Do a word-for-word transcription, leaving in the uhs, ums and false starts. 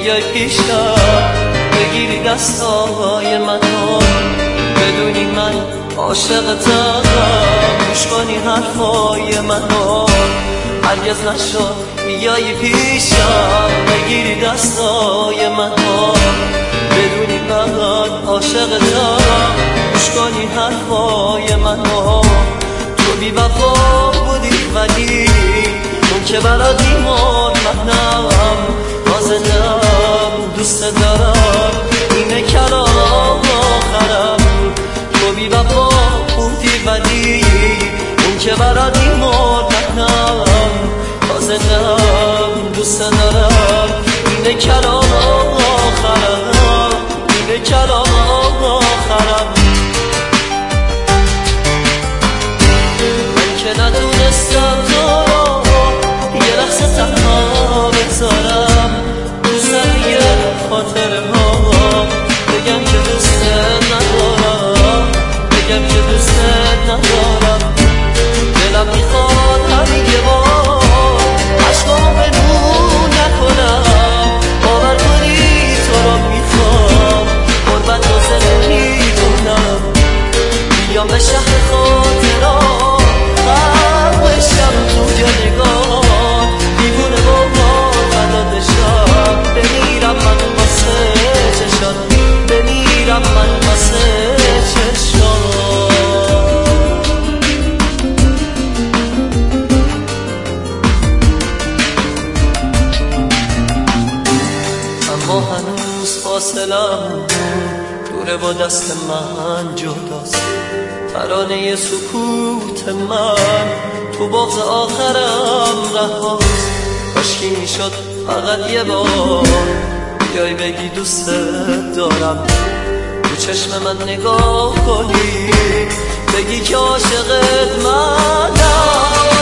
بیای پیشم بگیری دستای منو، بدونی من عاشقتم، گوش کنی حرفای منو. هرگز نشد بیای پیشم بگیری دستای منو، بدونی من عاشقتم، گوش کنی حرفای منو. تو بی وفا بودی ولی اون که برات ایمان منم، نازنم دوست دارم، اینه کلام آخرم. تو بی وفا بودی ولی اون که برات ایمان منم، نازنم دوست دارم، اینه کلام آخرم، اینه کلام آخرم. من که نتونستم تو یه لحظه تنها بذارم، دوست یه خاطره ها بگم که دوست ندارم، بگم که دوست ندارم. دلم میخواد همین یه بار عشقامو بنون نکنم، باور کنی تو رو میخوام، قربت رو زنده میدونم. بیام به شهر خاطرات غرق بشم تو نگاه، دیوونه با فدادشم، بمیرم من واسه چشات، بمیرم من واسه چشات. اما هنوز فاصلم دوره با دست من جداست، ترانه سکوت من تو بغض آخرم رهاست. کاشکی میشد فقط یه بار بیای بگی دوست دارم، تو چشم من نگاه کنی بگی که عاشقت منم.